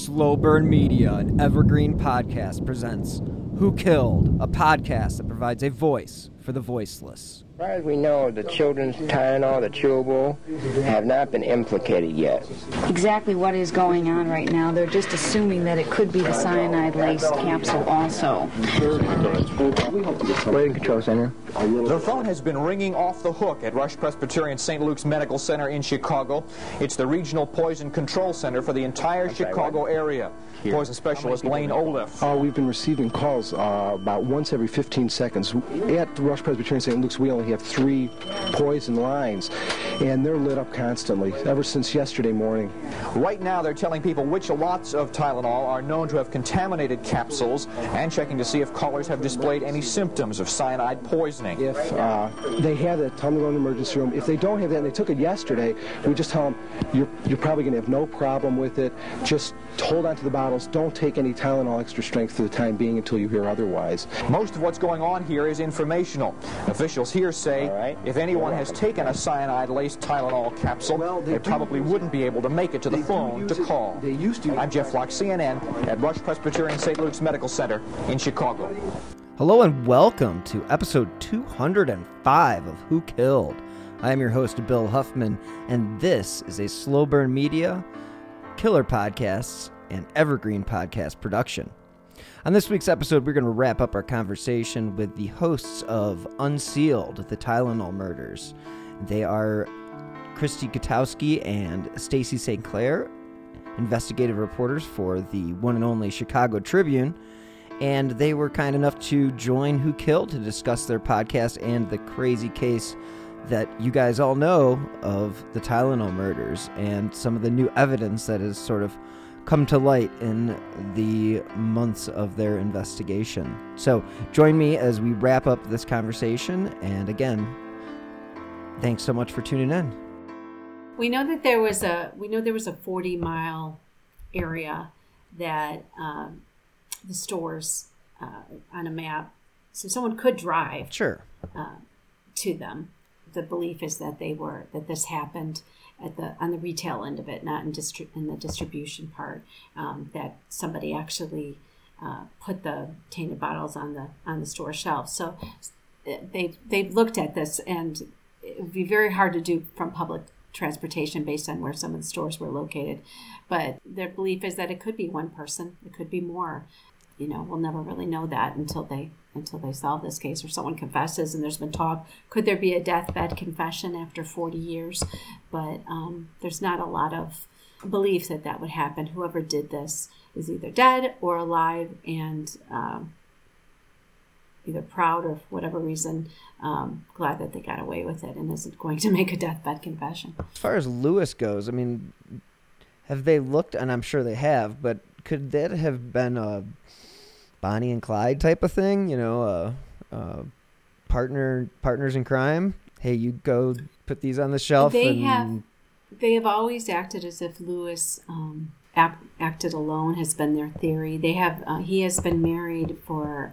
Slow Burn Media, an evergreen podcast, presents Who Killed, a podcast that provides a voice for the voiceless. As far as we know, the children's Tylenol, the chewable, have not been implicated yet. Exactly what is going on right now, they're just assuming that it could be the cyanide-laced capsule also. Waiting control center. The phone has been ringing off the hook at Rush Presbyterian St. Luke's Medical Center in Chicago. It's the regional poison control center for the entire Chicago area. Poison specialist Lane Oliff. We've been receiving calls about once every 15 seconds. At Rush Presbyterian St. Luke's, we only have 3 poison lines, and they're lit up constantly, ever since yesterday morning. Right now, they're telling people which lots of Tylenol are known to have contaminated capsules and checking to see if callers have displayed any symptoms of cyanide poisoning. If they have that, tell them to go in the emergency room. If they don't have that and they took it yesterday, we just tell them, you're probably going to have no problem with it. Just hold on to the bottles. Don't take any Tylenol extra strength for the time being until you hear otherwise. Most of what's going on here is informational. Officials here say if anyone has taken a cyanide-laced Tylenol capsule, they probably wouldn't be able to make it to the phone to call. I'm Jeff Locke, CNN, at Rush Presbyterian St. Luke's Medical Center in Chicago. Hello and welcome to episode 205 of Who Killed. I am your host, Bill Huffman, and this is a Slow Burn Media, Killer Podcasts, and Evergreen Podcast production. On this week's episode, we're going to wrap up our conversation with the hosts of Unsealed, the Tylenol Murders. They are Christy Gutowski and Stacy St. Clair, investigative reporters for the one and only Chicago Tribune, and they were kind enough to join Who Killed to discuss their podcast and the crazy case that you guys all know of the Tylenol murders and some of the new evidence that has sort of come to light in the months of their investigation. So join me as we wrap up this conversation. And again, thanks so much for tuning in. We know that there was a 40-mile area that the stores on a map, so someone could drive to them. The belief is that this happened on the retail end of it, not in the distribution part. That somebody actually put the tainted bottles on the store shelves. So they've looked at this, and it would be very hard to do from public transportation based on where some of the stores were located. But their belief is that it could be one person, it could be more. You know, we'll never really know that until they solve this case or someone confesses. And there's been talk, could there be a deathbed confession after 40 years? But there's not a lot of belief that would happen. Whoever did this is either dead or alive and either proud or for whatever reason glad that they got away with it and isn't going to make a deathbed confession. As far as Lewis goes, I mean, have they looked, and I'm sure they have, but could that have been a Bonnie and Clyde type of thing, you know, partners in crime? Hey, you go put these on the shelf. They have always acted as if Lewis acted alone. Has been their theory. He has been married for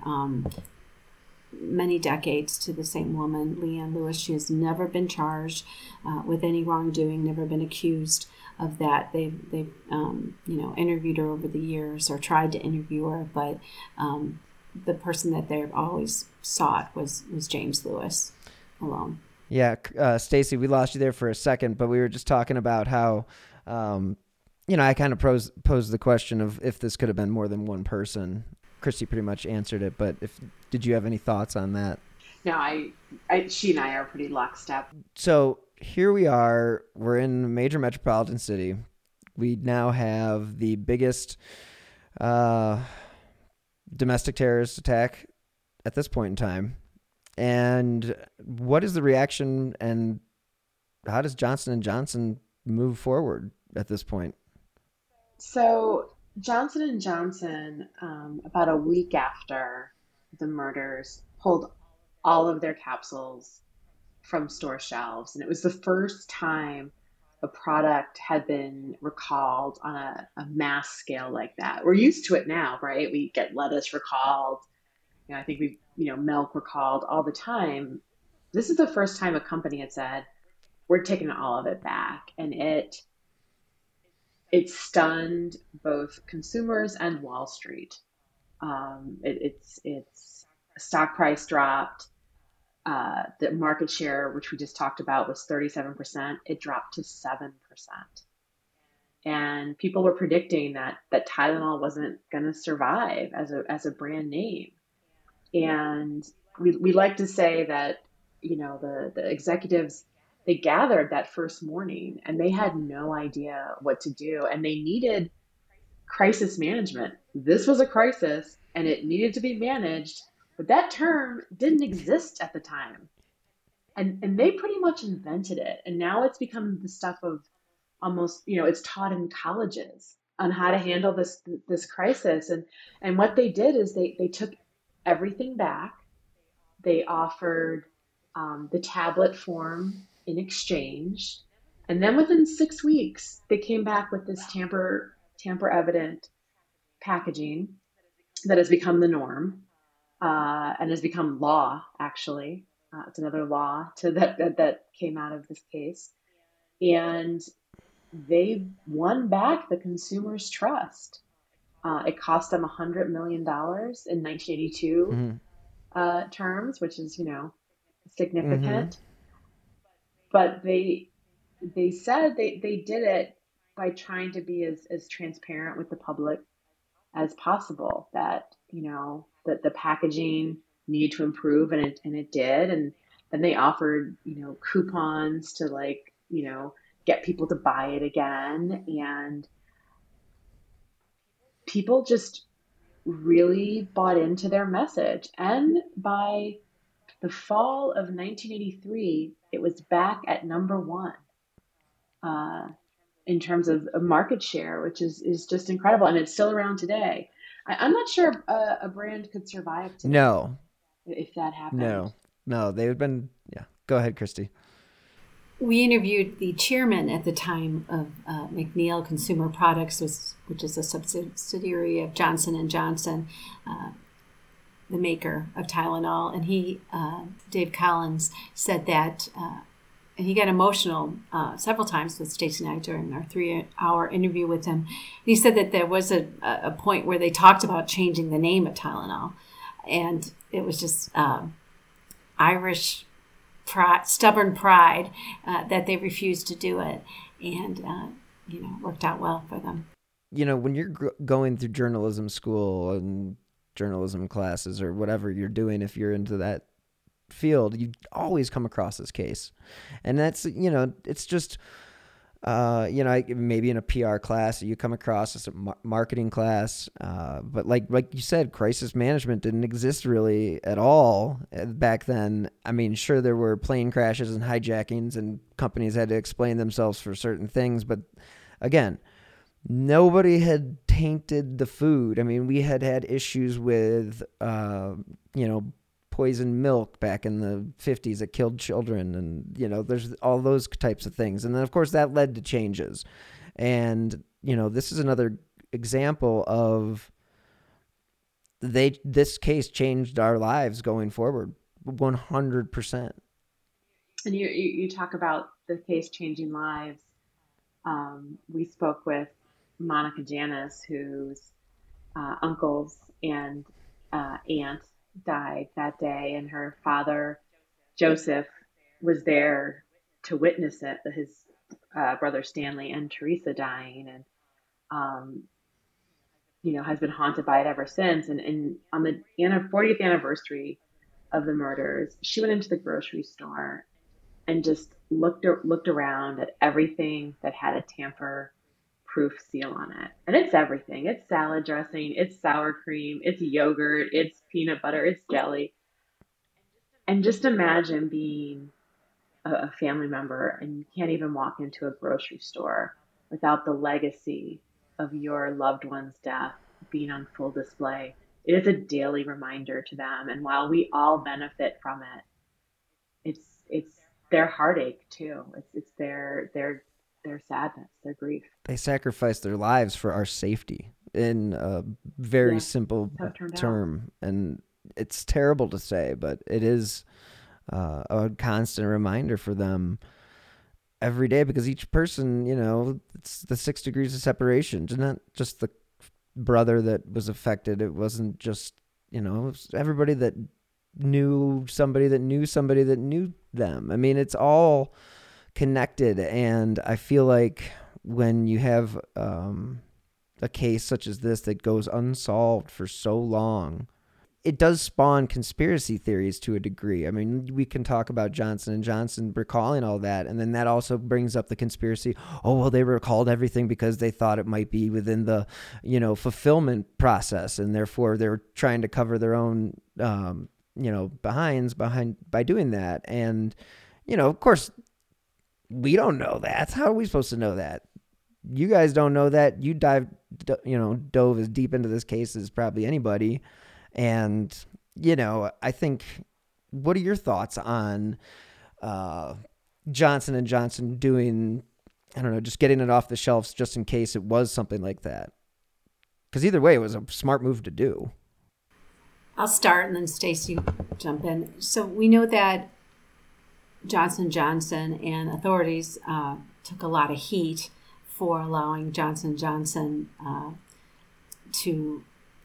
many decades to the same woman, Leanne Lewis. She has never been charged with any wrongdoing, never been accused of that. They've interviewed her over the years or tried to interview her, but the person that they've always sought was James Lewis alone. Yeah, Stacy, we lost you there for a second, but we were just talking about how, I kind of posed the question of if this could have been more than one person. Christy pretty much answered it, but did you have any thoughts on that? No, she and I are pretty lockstep. So here we are. We're in a major metropolitan city. We now have the biggest domestic terrorist attack at this point in time. And what is the reaction, and how does Johnson & Johnson move forward at this point? So Johnson & Johnson, about a week after the murders, pulled all of their capsules from store shelves. And it was the first time a product had been recalled on a mass scale like that. We're used to it now, right? We get lettuce recalled. I think we've, milk recalled all the time. This is the first time a company had said, we're taking all of it back. And it it stunned both consumers and Wall Street. Its stock price dropped. The market share, which we just talked about, was 37%. It dropped to 7%. And people were predicting that Tylenol wasn't going to survive as a brand name. And we like to say that, the executives, they gathered that first morning and they had no idea what to do, and they needed crisis management. This was a crisis and it needed to be managed, but that term didn't exist at the time. And they pretty much invented it. And now it's become the stuff of almost, it's taught in colleges on how to handle this crisis. And what they did is they took everything back. They offered the tablet form in exchange. And then within 6 weeks, they came back with this tamper evident packaging that has become the norm and has become law, actually. It's another law that came out of this case. And they won back the consumer's trust. It cost them $100 million in 1982 terms, which is, significant. But they said they did it by trying to be as transparent with the public as possible, that, that the packaging needed to improve, and it did. And then they offered, coupons to get people to buy it again. And people just really bought into their message. And by the fall of 1983, it was back at number one in terms of market share, which is just incredible. And it's still around today. I'm not sure a brand could survive today. No. If that happened. No, they've been, yeah. Go ahead, Christy. We interviewed the chairman at the time of McNeil Consumer Products, which is a subsidiary of Johnson & Johnson, the maker of Tylenol. And he, Dave Collins, said that, and he got emotional several times with Stacey and I during our 3-hour interview with him. He said that there was a point where they talked about changing the name of Tylenol. And it was just Irish pride, stubborn pride that they refused to do it. And, worked out well for them. When you're going through journalism school and journalism classes or whatever you're doing, if you're into that field, you always come across this case. And that's, it's just, maybe in a PR class you come across as a marketing class. But like you said, crisis management didn't exist really at all back then. I mean, sure, there were plane crashes and hijackings and companies had to explain themselves for certain things. But again, nobody had tainted the food. I mean, we had issues with, poisoned milk back in the 50s that killed children. And, there's all those types of things. And then, of course, that led to changes. And, this is another example of this case changed our lives going forward 100%. And you talk about the case changing lives. We spoke with Monica Janis, whose uncles and aunt died that day, and her father Joseph was there to witness it, his brother Stanley and Teresa dying, and has been haunted by it ever since. And on the 40th anniversary of the murders, she went into the grocery store and just looked around at everything that had a tamper-proof seal on it. And it's everything. It's salad dressing, it's sour cream, it's yogurt, it's peanut butter, it's jelly. And just imagine being a family member and you can't even walk into a grocery store without the legacy of your loved one's death being on full display. It is a daily reminder to them. And while we all benefit from it, it's their heartache too. It's their sadness, their grief. They sacrificed their lives for our safety in a very simple term. And it's terrible to say, but it is a constant reminder for them. every day, because each person, it's the 6 degrees of separation. It's not just the brother that was affected. It wasn't just, it was everybody that knew somebody that knew somebody that knew them. I mean, it's all connected. And I feel like when you have a case such as this that goes unsolved for so long, it does spawn conspiracy theories to a degree. I mean, we can talk about Johnson & Johnson recalling all that, and then that also brings up the conspiracy. Oh, well, they recalled everything because they thought it might be within the, fulfillment process, and therefore they're trying to cover their own, behinds by doing that. And, of course, we don't know that. How are we supposed to know that? You guys don't know that. You dove as deep into this case as probably anybody. And, I think, what are your thoughts on Johnson & Johnson doing, I don't know, just getting it off the shelves just in case it was something like that? Because either way, it was a smart move to do. I'll start and then Stacy jump in. So we know that Johnson & Johnson and authorities took a lot of heat for allowing Johnson & Johnson to,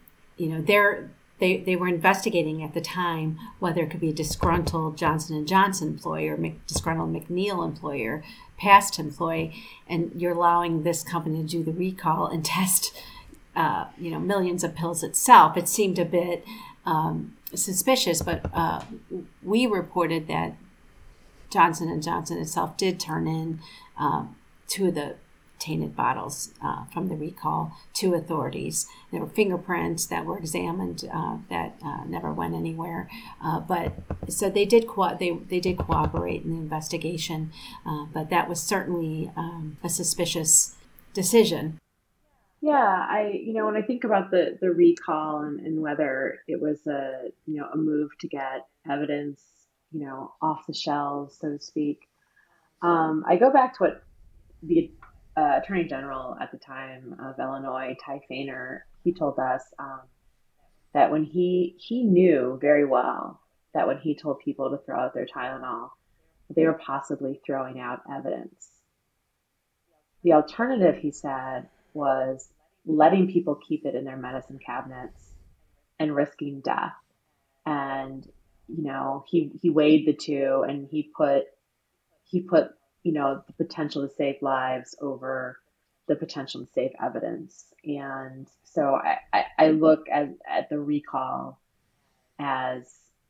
They were investigating at the time whether it could be a disgruntled Johnson & Johnson employee or disgruntled McNeil employee, past employee, and you're allowing this company to do the recall and test, millions of pills itself. It seemed a bit suspicious, but we reported that Johnson & Johnson itself did turn in 2 of the tainted bottles from the recall to authorities. There were fingerprints that were examined that never went anywhere. But so they did they did cooperate in the investigation. But that was certainly a suspicious decision. Yeah, when I think about the recall and whether it was a move to get evidence off the shelves, so to speak, I go back to what the Attorney General at the time of Illinois, Ty Fainer, he told us that when he knew very well that when he told people to throw out their Tylenol, they were possibly throwing out evidence. The alternative, he said, was letting people keep it in their medicine cabinets and risking death. And, he weighed the two, and he put the potential to save lives over the potential to save evidence. And so I look at the recall as,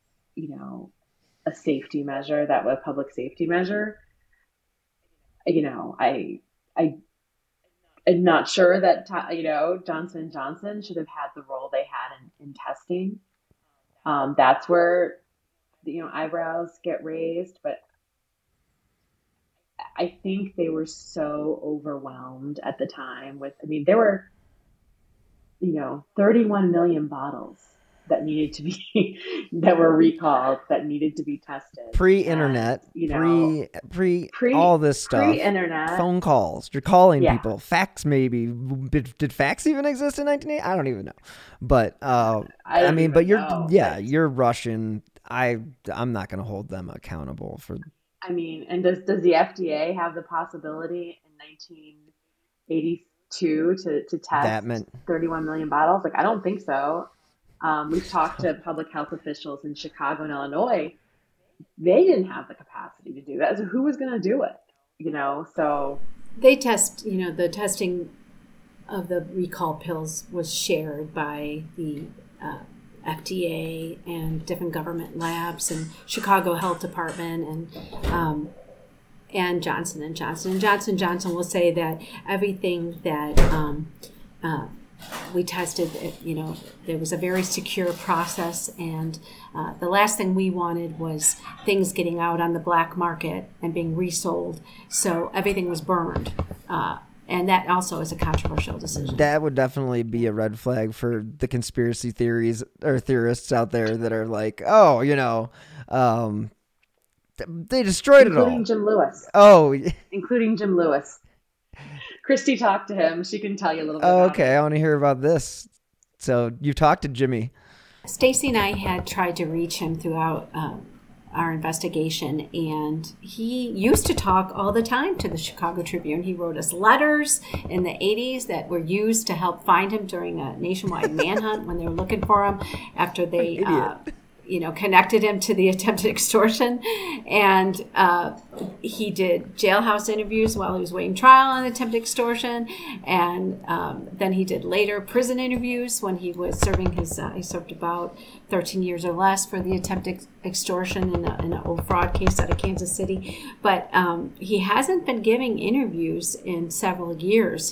a safety measure, that was a public safety measure. I'm not sure that, Johnson & Johnson should have had the role they had in testing. That's where, eyebrows get raised, but I think they were so overwhelmed at the time there were, 31 million bottles that needed to be, that were recalled, that needed to be tested. Pre-internet, pre all this stuff. Pre-internet. Phone calls. You're calling people. Fax maybe. Did fax even exist in 1980? I don't even know. But, you're Russian. I'm not going to hold them accountable for. And does the FDA have the possibility in 1982 to test 31 million bottles? I don't think so. We've talked to public health officials in Chicago and Illinois. They didn't have the capacity to do that. So who was going to do it? So they test. The testing of the recall pills was shared by the FDA and different government labs and Chicago Health Department and Johnson & Johnson. And Johnson & Johnson will say that everything that we tested, there was a very secure process, and the last thing we wanted was things getting out on the black market and being resold. So everything was burned. And that also is a controversial decision. That would definitely be a red flag for the conspiracy theories or theorists out there that are like, they destroyed it all. Including Jim Lewis. Oh. Including Jim Lewis. Christy talked to him. She can tell you a little bit about okay, I want to hear about this. So you talked to Jimmy. Stacy and I had tried to reach him throughout our investigation, and he used to talk all the time to the Chicago Tribune. He wrote us letters in the 80s that were used to help find him during a nationwide manhunt when they were looking for him after they connected him to the attempted extortion. And he did jailhouse interviews while he was waiting trial on attempted extortion. And then he did later prison interviews when he was serving he served about 13 years or less for the attempted extortion in an old fraud case out of Kansas City. But he hasn't been giving interviews in several years,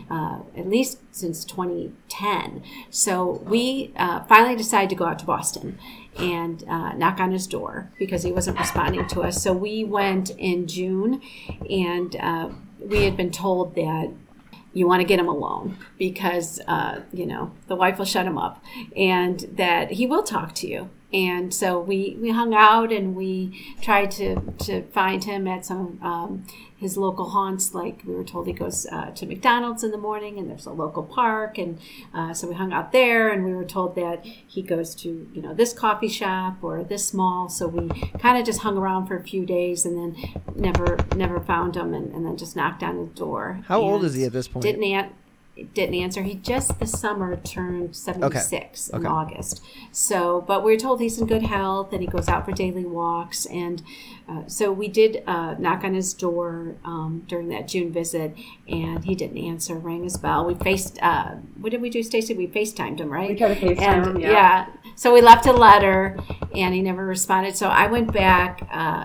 at least since 2010. So we finally decided to go out to Boston and knock on his door because he wasn't responding to us. So we went in June, and we had been told that you want to get him alone because, the wife will shut him up and that he will talk to you. And so we hung out and we tried to find him at some his local haunts. Like we were told he goes to McDonald's in the morning and there's a local park. And so we hung out there, and we were told that he goes to, this coffee shop or this mall. So we kind of just hung around for a few days and then never found him, and then just knocked on his door. How old is he at this point? Didn't answer. He just this summer turned 76 in August. So, but we were told he's in good health and he goes out for daily walks. And so we did knock on his door during that June visit, and he didn't answer. Rang his bell. We what did we do, Stacey? We FaceTimed him, right? We tried to FaceTime him, yeah. So we left a letter, and he never responded. So I went back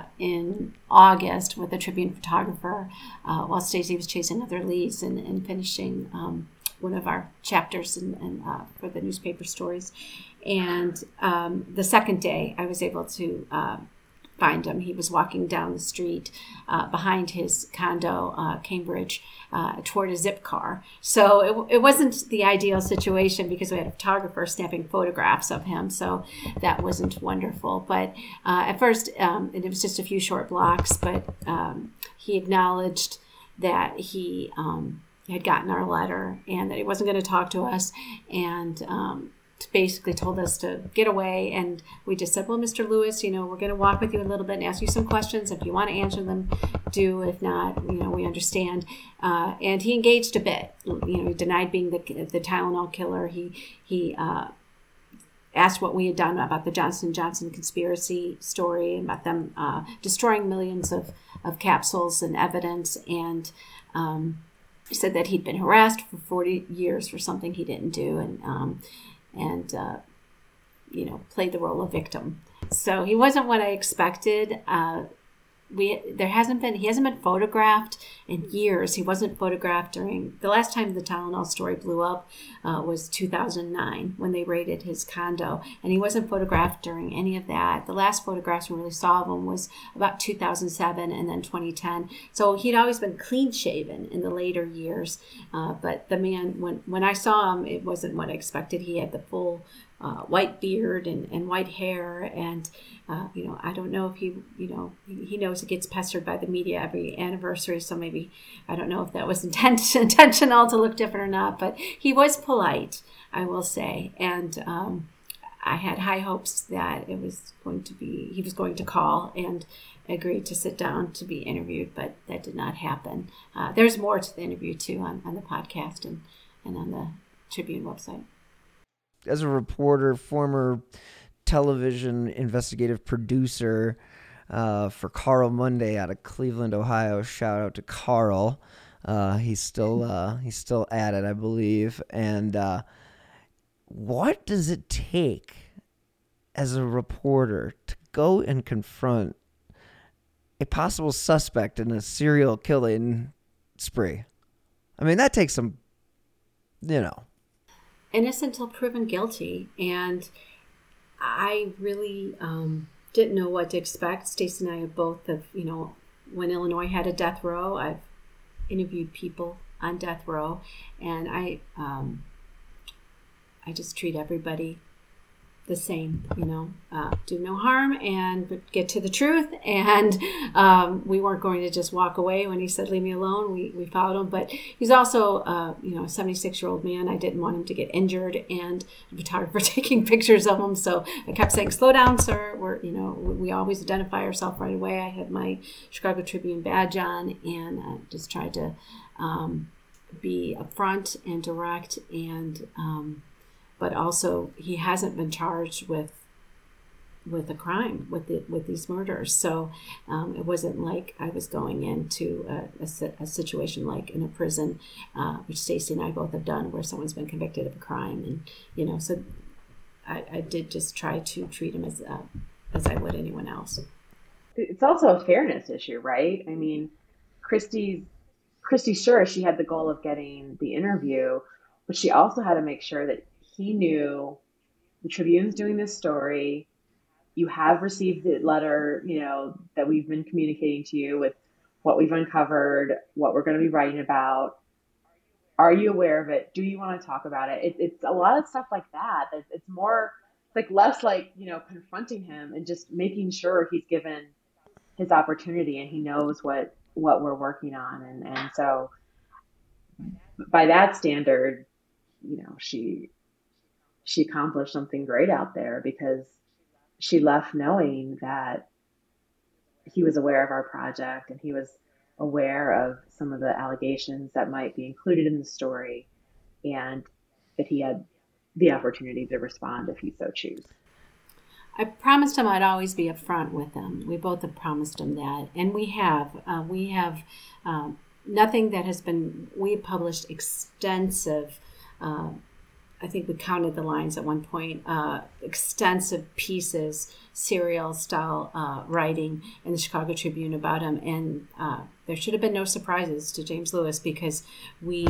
in August with a Tribune photographer while Stacey was chasing other leads and finishing one of our chapters and for the newspaper stories. And the second day, I was able to find him. He was walking down the street behind his condo, Cambridge, toward a zip car. So it wasn't the ideal situation because we had a photographer snapping photographs of him. So that wasn't wonderful. But at first, and it was just a few short blocks, but he acknowledged that he had gotten our letter and that he wasn't going to talk to us, and basically told us to get away. And we just said, well, Mr. Lewis, we're going to walk with you a little bit and ask you some questions. If you want to answer them, do. If not, we understand. And he engaged a bit. He denied being the Tylenol killer. He asked what we had done about the Johnson & Johnson conspiracy story, about them destroying millions of capsules and evidence. And he said that he'd been harassed for 40 years for something he didn't do, and played the role of victim. So he wasn't what I expected. He hasn't been photographed in years. He wasn't photographed during the last time the Tylenol story blew up was 2009 when they raided his condo, and he wasn't photographed during any of that. The last photographs we really saw of him was about 2007 and then 2010. So he'd always been clean shaven in the later years, but the man, when I saw him, it wasn't what I expected. He had the full white beard and white hair, and I don't know if he knows he gets pestered by the media every anniversary, so maybe I don't know if that was intentional to look different or not, but he was polite, I will say, and I had high hopes that he was going to call and agreed to sit down to be interviewed, but that did not happen. There's more to the interview too on the podcast and on the Tribune website. As a reporter, former television investigative producer for Carl Monday out of Cleveland, Ohio. Shout out to Carl. He's still at it, I believe. And what does it take as a reporter to go and confront a possible suspect in a serial killing spree? I mean, that takes some, innocent until proven guilty, and I really didn't know what to expect. Stacey and I have both when Illinois had a death row, I've interviewed people on death row, and I just treat everybody the same, do no harm and get to the truth. And we weren't going to just walk away when he said, leave me alone. We followed him. But he's also, a 76-year-old man. I didn't want him to get injured, and a photographer taking pictures of him. So I kept saying, slow down, sir. We always identify ourselves right away. I had my Chicago Tribune badge on, and I just tried to be upfront and direct, and but also he hasn't been charged with a crime with these murders. So it wasn't like I was going into a situation like in a prison, which Stacy and I both have done, where someone's been convicted of a crime, and so I did just try to treat him as I would anyone else. It's also a fairness issue, right? I mean, Christy, sure, she had the goal of getting the interview, but she also had to make sure that he knew the Tribune's doing this story. You have received the letter, that we've been communicating to you with what we've uncovered, what we're going to be writing about. Are you aware of it? Do you want to talk about it? It's a lot of stuff like that. It's more like less like, confronting him and just making sure he's given his opportunity and he knows what we're working on. And so by that standard, she accomplished something great out there, because she left knowing that he was aware of our project and he was aware of some of the allegations that might be included in the story, and that he had the opportunity to respond if he so choose. I promised him I'd always be upfront with him. We both have promised him that, and we have. Nothing that has been. We published extensive. I think we counted the lines at one point. Extensive pieces, serial style writing in the Chicago Tribune about him, and there should have been no surprises to James Lewis, because we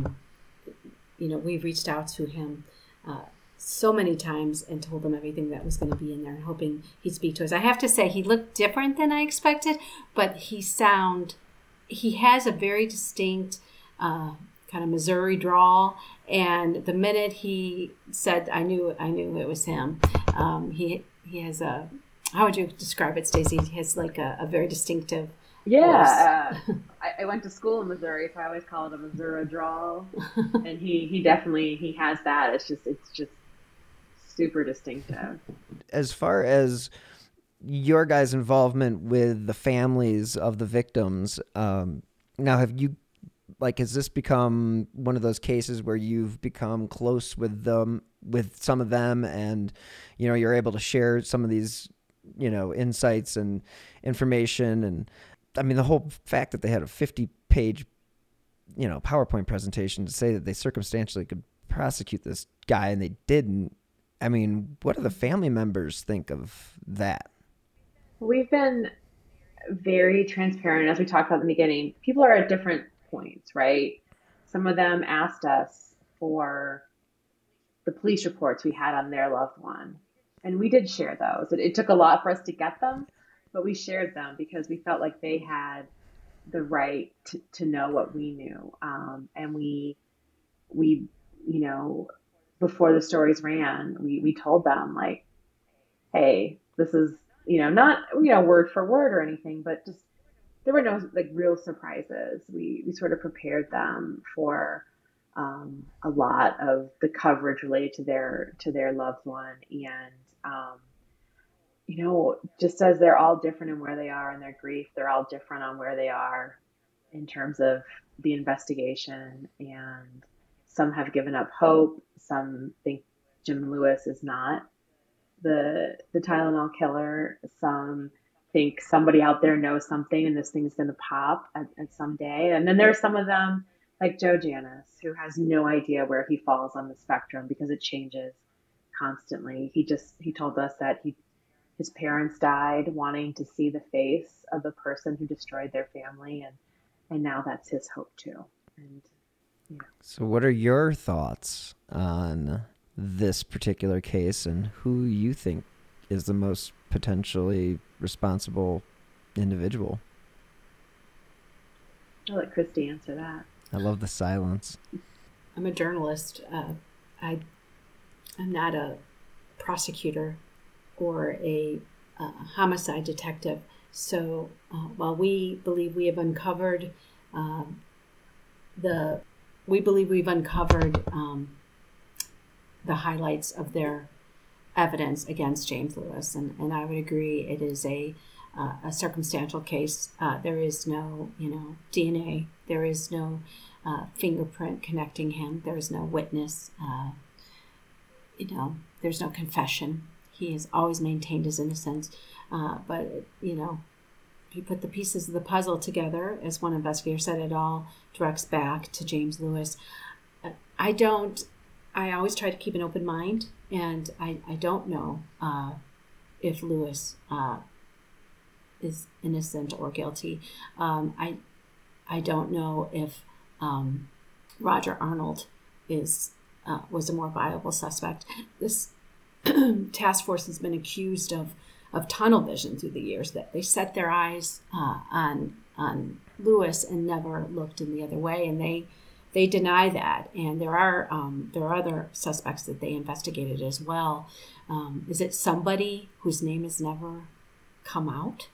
reached out to him so many times and told him everything that was going to be in there, and hoping he'd speak to us. I have to say, he looked different than I expected, but he has a very distinct kind of Missouri drawl, and the minute he said, I knew it was him. He has a, how would you describe it, Stacey? He has like a very distinctive voice. I went to school in Missouri, so I always call it a Missouri drawl, and he definitely has that. It's just super distinctive. As far as your guys' involvement with the families of the victims, now have you, has this become one of those cases where you've become close with some of them, and you're able to share some of these insights and information? And I mean, the whole fact that they had a 50-page PowerPoint presentation to say that they circumstantially could prosecute this guy and they didn't. I mean, what do the family members think of that? We've been very transparent, as we talked about in the beginning. People are at different points, right? Some of them asked us for the police reports we had on their loved one, and we did share those. It took a lot for us to get them, but we shared them because we felt like they had the right to know what we knew. And we before the stories ran, we told them, like, hey, this is, not, word for word or anything, but just, there were no real surprises. We sort of prepared them for a lot of the coverage related to their loved one. And, just as they're all different in where they are in their grief, they're all different on where they are in terms of the investigation. And some have given up hope. Some think Jim Lewis is not the Tylenol killer. Some think somebody out there knows something and this thing's going to pop at some day. And then there's some of them, like Joe Janis, who has no idea where he falls on the spectrum because it changes constantly. He told us that his parents died wanting to see the face of the person who destroyed their family, and now that's his hope too. And So what are your thoughts on this particular case and who you think is the most potentially responsible individual? I'll let Christy answer that. I love the silence. I'm a journalist. I'm not a prosecutor or a homicide detective. So while we believe we have uncovered the highlights of their evidence against James Lewis, and I would agree it is a circumstantial case. There is no, DNA. There is no fingerprint connecting him. There is no witness. There's no confession. He has always maintained his innocence. But if you put the pieces of the puzzle together, as one investigator said, it all directs back to James Lewis. I always try to keep an open mind, and I don't know if Lewis is innocent or guilty. I don't know if Roger Arnold was a more viable suspect. This task force has been accused of tunnel vision through the years, that they set their eyes on Lewis and never looked in the other way, and they deny that. And there are other suspects that they investigated as well. Is it somebody whose name has never come out?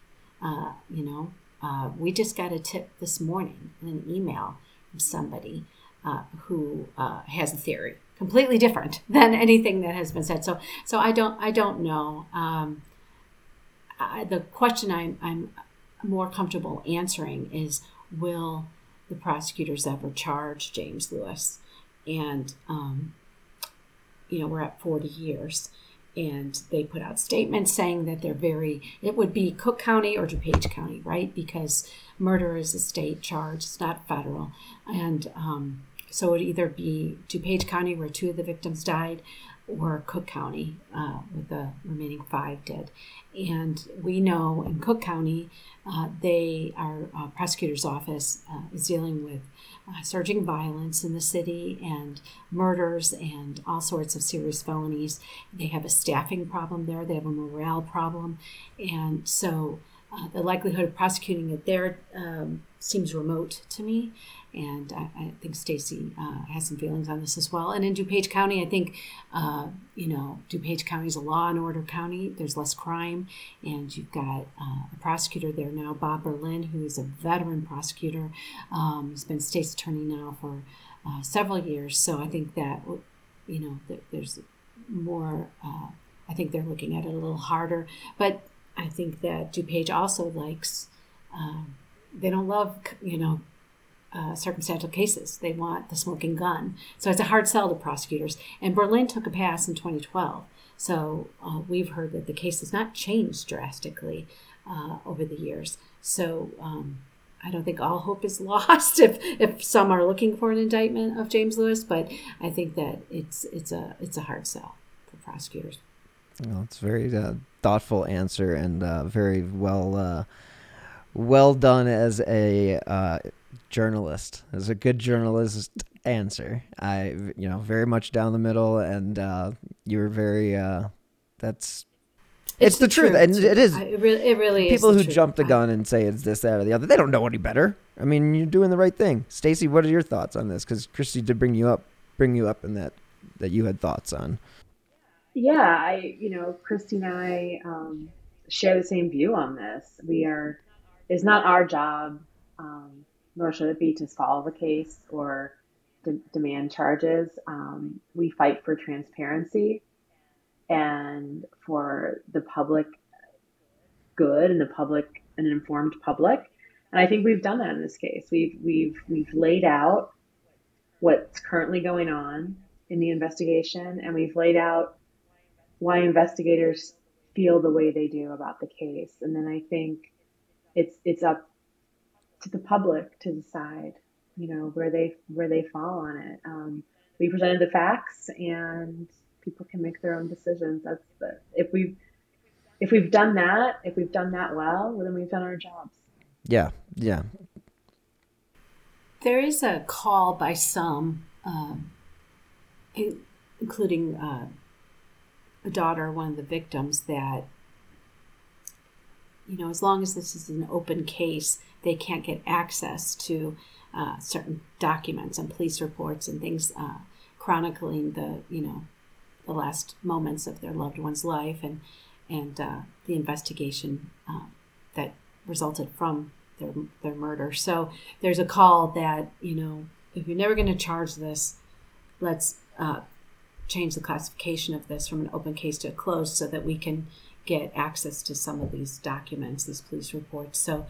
We just got a tip this morning in an email from somebody who has a theory completely different than anything that has been said. So I don't know. The question I'm more comfortable answering is, will the prosecutors ever charge James Lewis? And we're at 40 years. And they put out statements saying that it would be Cook County or DuPage County, right? Because murder is a state charge, it's not federal. And so it would either be DuPage County, where 2 of the victims died, or Cook County, with the remaining 5 dead. And we know in Cook County, our prosecutor's office is dealing with surging violence in the city and murders and all sorts of serious felonies. They have a staffing problem there. They have a morale problem. And so the likelihood of prosecuting it there seems remote to me. And I think Stacy has some feelings on this as well. And in DuPage County, I think, DuPage County is a law and order county. There's less crime. And you've got a prosecutor there now, Bob Berlin, who is a veteran prosecutor. He's been state's attorney now for several years. So I think that, there's more, I think they're looking at it a little harder. But I think that DuPage also likes, they don't love, circumstantial cases. They want the smoking gun. So it's a hard sell to prosecutors. And Berlin took a pass in 2012. So we've heard that the case has not changed drastically over the years. So I don't think all hope is lost if some are looking for an indictment of James Lewis, but I think that it's a hard sell for prosecutors. Well, it's a very thoughtful answer and very well done as a journalist. As a good journalist answer. I very much down the middle, and you were very it's the truth. And it is. It really is. People who jump the gun and say it's this, that, or the other, they don't know any better. I mean, you're doing the right thing. Stacy, what are your thoughts on this? Because Christy did bring you up in that you had thoughts on. Yeah, Christy and I share the same view on this. It's not our job, nor should it be, to solve a case or demand charges. We fight for transparency and for the public good and an informed public. And I think we've done that in this case. We've laid out what's currently going on in the investigation, and we've laid out why investigators feel the way they do about the case. And then I think it's up to the public to decide, where they fall on it. We presented the facts, and people can make their own decisions. If we've done that well, then we've done our jobs. Yeah. There is a call by some, including a daughter, one of the victims, that as long as this is an open case, they can't get access to certain documents and police reports and things chronicling the the last moments of their loved one's life, and the investigation that resulted from their murder. So there's a call that, if you're never going to charge this, let's change the classification of this from an open case to a closed, so that we can get access to some of these documents, these police reports. So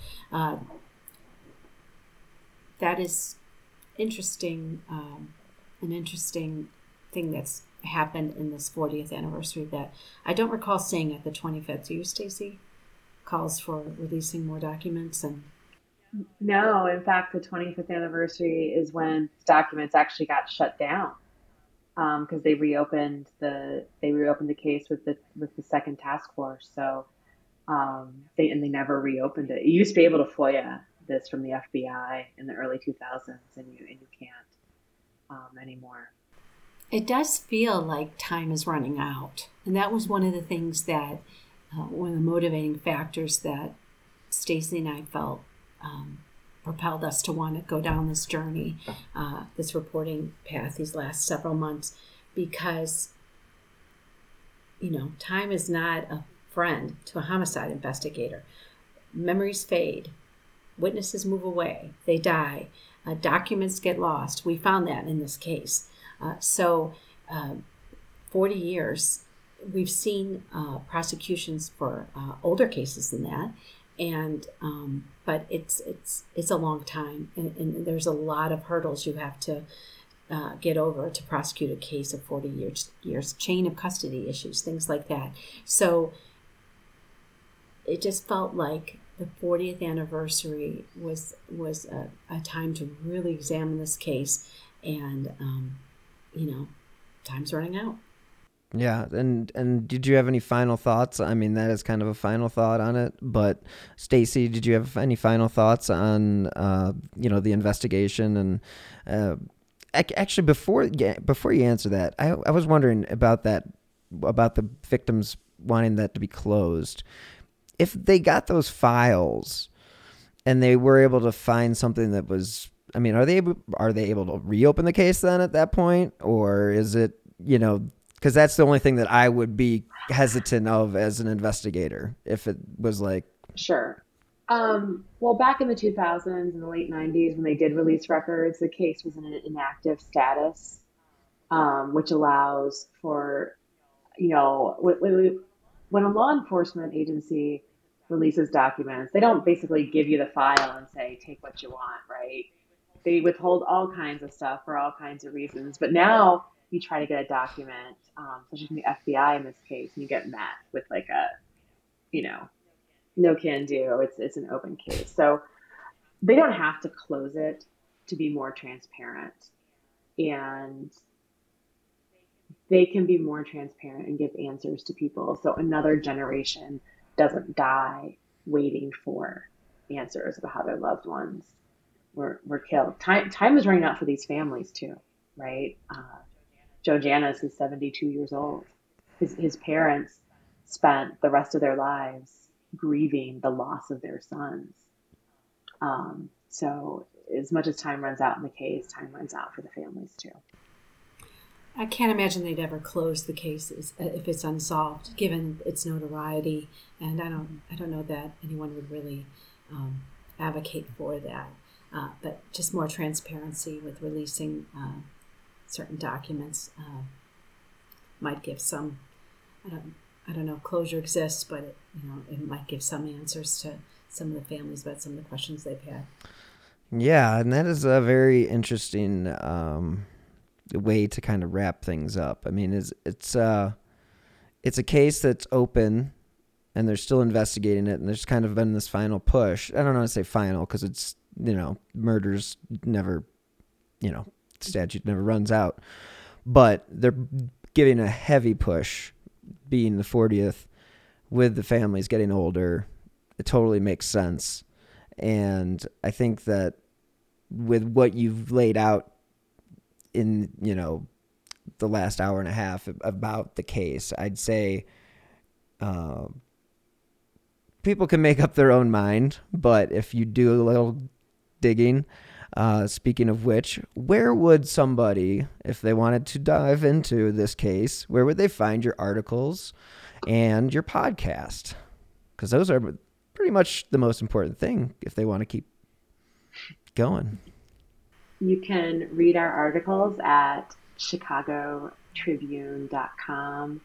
that is interesting, an interesting thing that's happened in this 40th anniversary that I don't recall seeing at the 25th. Do you, Stacy? Calls for releasing more documents? And no, in fact, the 25th anniversary is when documents actually got shut down, because they reopened the case with the second task force. So they never reopened it. You used to be able to FOIA this from the FBI in the early 2000s, and you can't anymore. It does feel like time is running out, and that was one of the things that one of the motivating factors that Stacy and I felt propelled us to want to go down this journey, this reporting path these last several months, because time is not a friend to a homicide investigator. Memories fade, witnesses move away, they die, documents get lost. We found that in this case. 40 years, we've seen prosecutions for older cases than that, and but it's a long time, and there's a lot of hurdles you have to get over to prosecute a case of 40 years, chain of custody issues, things like that. So it just felt like the 40th anniversary was a time to really examine this case, and time's running out. Yeah, and did you have any final thoughts? I mean, that is kind of a final thought on it, but Stacy, did you have any final thoughts on the investigation? And actually, before you answer that, I was wondering about the victims wanting that to be closed. If they got those files and they were able to find something that was, I mean, are they able to reopen the case then at that point, or is it, because that's the only thing that I would be hesitant of as an investigator, if it was like... Sure. Well, back in the 2000s and the late 90s, when they did release records, the case was in an inactive status, which allows for, when a law enforcement agency releases documents, they don't basically give you the file and say, take what you want, right? They withhold all kinds of stuff for all kinds of reasons. But now you try to get a document, such as the FBI in this case, and you get met with like a, no can do. It's an open case. So they don't have to close it to be more transparent. And they can be more transparent and give answers to people, so another generation doesn't die waiting for answers about how their loved ones were killed. Time is running out for these families too, right? Joe Janis is 72 years old. His parents spent the rest of their lives grieving the loss of their sons. So as much as time runs out in the case, time runs out for the families too. I can't imagine they'd ever close the case if it's unsolved, given its notoriety, and I don't know that anyone would really advocate for that. But just more transparency with releasing certain documents might give some. I don't know if closure exists, but it might give some answers to some of the families about some of the questions they've had. Yeah, and that is a very interesting way to kind of wrap things up. I mean, it's a case that's open, and they're still investigating it, and there's kind of been this final push. I don't know how to say final, because it's, murders never, statute never runs out, but they're giving a heavy push, being the 40th, with the families getting older. It totally makes sense. And I think that with what you've laid out in, the last hour and a half about the case, I'd say people can make up their own mind, but if you do a little digging, Speaking of which, where would somebody, if they wanted to dive into this case, where would they find your articles and your podcast? Because those are pretty much the most important thing if they want to keep going. You can read our articles at chicagotribune.com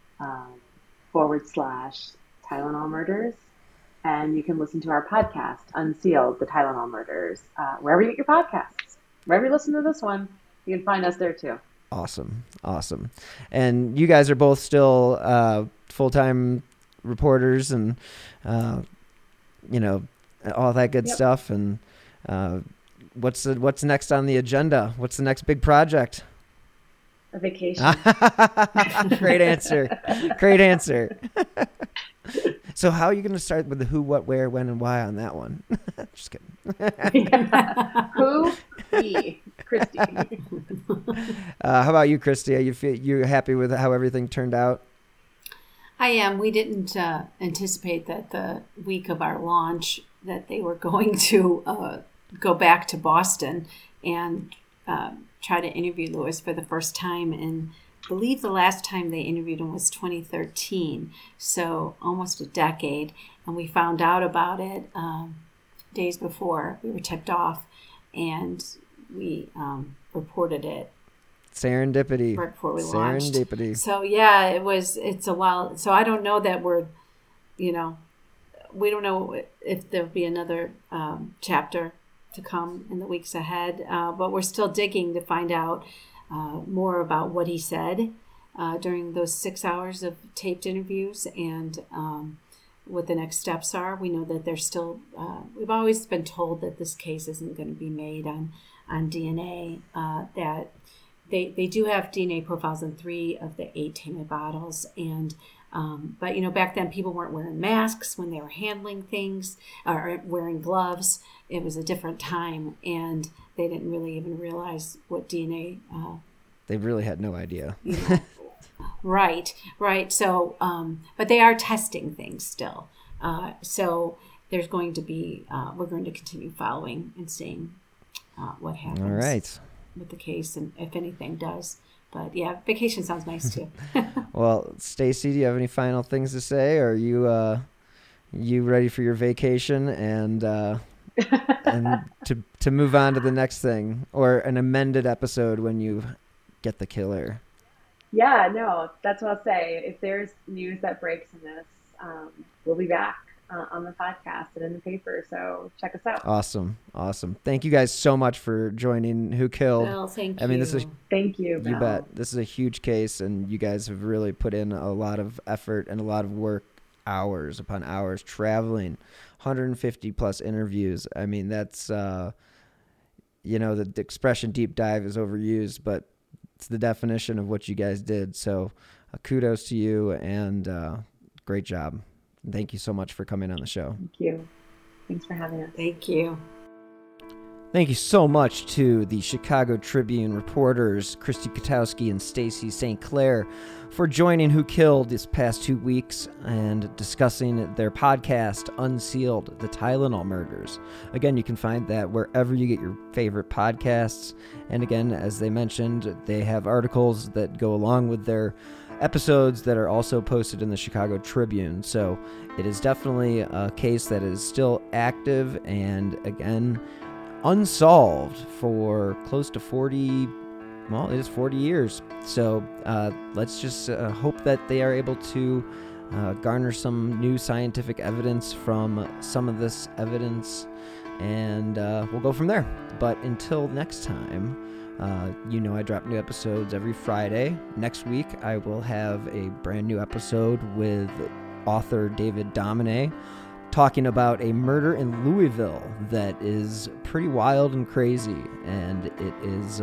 /Tylenol Murders. And you can listen to our podcast, Unsealed, the Tylenol Murders, wherever you get your podcasts. Wherever you listen to this one, you can find us there too. Awesome. And you guys are both still full-time reporters and, all that good stuff. And what's next on the agenda? What's the next big project? A vacation. Great answer. So how are you going to start with the who, what, where, when, and why on that one? Just kidding. Who? Me. Christy. How about you, Christy? Are you happy with how everything turned out? I am. We didn't anticipate that the week of our launch that they were going to go back to Boston and try to interview Lewis for the first time. And I believe the last time they interviewed him was 2013, so almost a decade. And we found out about it days before we were tipped off, and we reported it. Serendipity. Right before we launched. Serendipity. So yeah, it's a while. So I don't know that we don't know if there'll be another chapter to come in the weeks ahead, but we're still digging to find out more about what he said during those 6 hours of taped interviews and what the next steps are. We know that there's still, we've always been told that this case isn't going to be made on DNA, that they do have DNA profiles in 3 of the 8 tainted bottles. And but back then people weren't wearing masks when they were handling things or wearing gloves. It was a different time, and they didn't really even realize what DNA. They really had no idea. Right. So, but they are testing things still. So there's going to be, we're going to continue following and seeing what happens. All right. With the case, and if anything does. But yeah, vacation sounds nice too. Well, Stacy, do you have any final things to say? Or are you ready for your vacation and to move on to the next thing, or an amended episode when you get the killer? Yeah, no, that's what I'll say. If there's news that breaks in this, we'll be back on the podcast and in the paper. So check us out. Awesome. Thank you guys so much for joining Who Killed. Well, thank you. I mean, thank you, Bill. You bet. This is a huge case, and you guys have really put in a lot of effort and a lot of work, hours upon hours, traveling, 150 plus interviews. I mean, that's, the expression deep dive is overused, but it's the definition of what you guys did. So kudos to you, and great job. Thank you so much for coming on the show. Thank you. Thanks for having us. Thank you. Thank you so much to the Chicago Tribune reporters, Christy Katowski and Stacy St. Clair, for joining Who Killed this past 2 weeks and discussing their podcast, Unsealed, the Tylenol Murders. Again, you can find that wherever you get your favorite podcasts. And again, as they mentioned, they have articles that go along with their episodes that are also posted in the Chicago Tribune. So it is definitely a case that is still active and, again, unsolved for close to 40 years. So let's just hope that they are able to garner some new scientific evidence from some of this evidence, and we'll go from there. But until next time, I drop new episodes every Friday. Next week, I will have a brand new episode with author David Domine, talking about a murder in Louisville that is pretty wild and crazy, and it is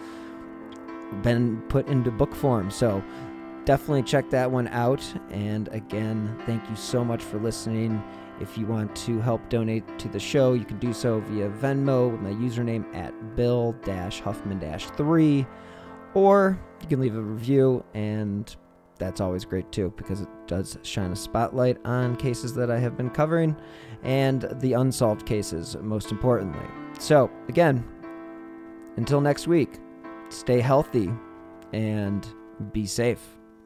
been put into book form. So definitely check that one out. And again, thank you so much for listening. If you want to help donate to the show, you can do so via Venmo with my username at Bill-Huffman-3, or you can leave a review and that's always great too, because it does shine a spotlight on cases that I have been covering and the unsolved cases, most importantly. So, again, until next week, stay healthy and be safe.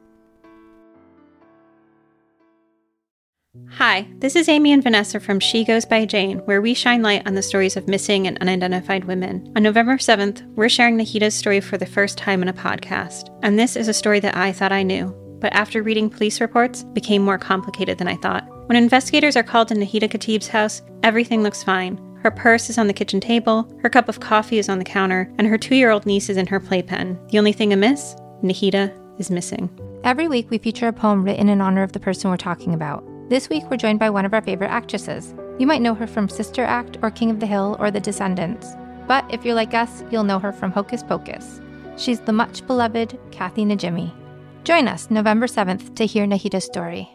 Hi, this is Amy and Vanessa from She Goes by Jane, where we shine light on the stories of missing and unidentified women. On November 7th, we're sharing Nahita's story for the first time in a podcast. And this is a story that I thought I knew, but after reading police reports, became more complicated than I thought. When investigators are called to Nahita Khatib's house, everything looks fine. Her purse is on the kitchen table, her cup of coffee is on the counter, and her 2-year-old niece is in her playpen. The only thing amiss? Nahita is missing. Every week, we feature a poem written in honor of the person we're talking about. This week, we're joined by one of our favorite actresses. You might know her from Sister Act or King of the Hill or The Descendants. But if you're like us, you'll know her from Hocus Pocus. She's the much-beloved Kathy Najimy. Join us November 7th to hear Nahita's story.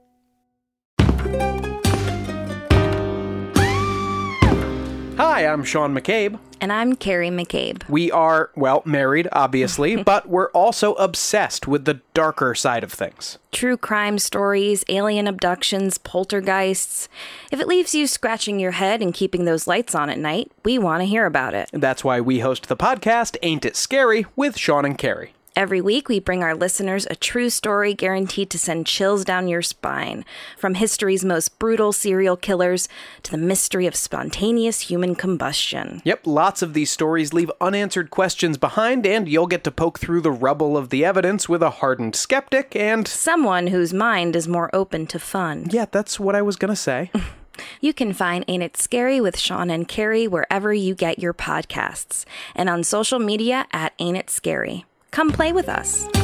Hi, I'm Sean McCabe. And I'm Carrie McCabe. We are, well, married, obviously, but we're also obsessed with the darker side of things. True crime stories, alien abductions, poltergeists. If it leaves you scratching your head and keeping those lights on at night, we want to hear about it. That's why we host the podcast, Ain't It Scary, with Sean and Carrie. Every week, we bring our listeners a true story guaranteed to send chills down your spine. From history's most brutal serial killers to the mystery of spontaneous human combustion. Yep, lots of these stories leave unanswered questions behind, and you'll get to poke through the rubble of the evidence with a hardened skeptic and someone whose mind is more open to fun. Yeah, that's what I was gonna say. You can find Ain't It Scary with Sean and Carrie wherever you get your podcasts, and on social media at Ain't It Scary. Come play with us.